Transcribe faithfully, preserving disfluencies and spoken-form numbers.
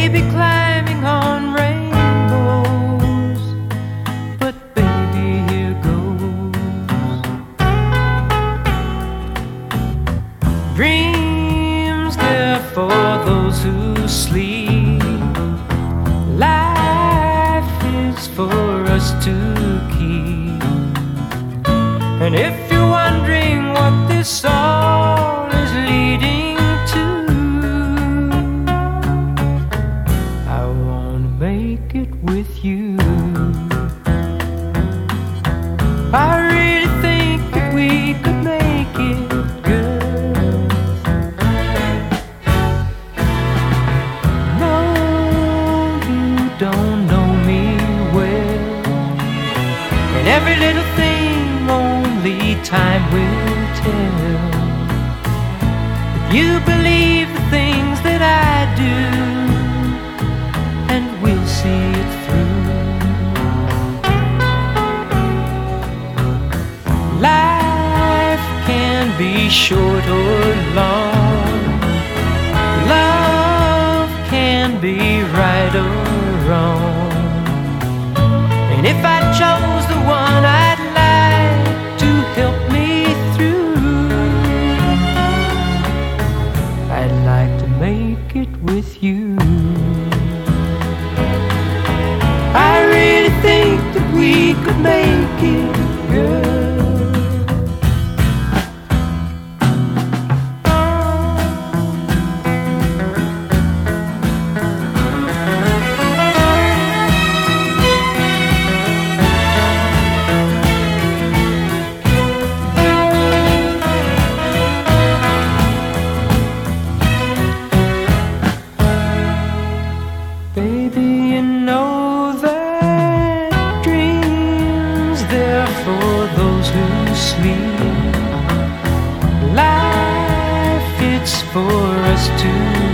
maybe climbing on rainbows, but baby, here goes. Dreams, they're for those who sleep. Life is for us to keep. And if you're wondering what this all is leading to, I wanna make it with you. I really think that we could make it, girl. No, you don't know me well, and every little thing only time will tell. If you believe the things that I do, and we'll see it through. Life can be short or long. Love can be right or wrong. And if I chose the one I'd like to help me through, I'd like to make it with you. I really think that we could make it, girl. Baby, you know that dreams, they're for those who sleep. Life, it's for us to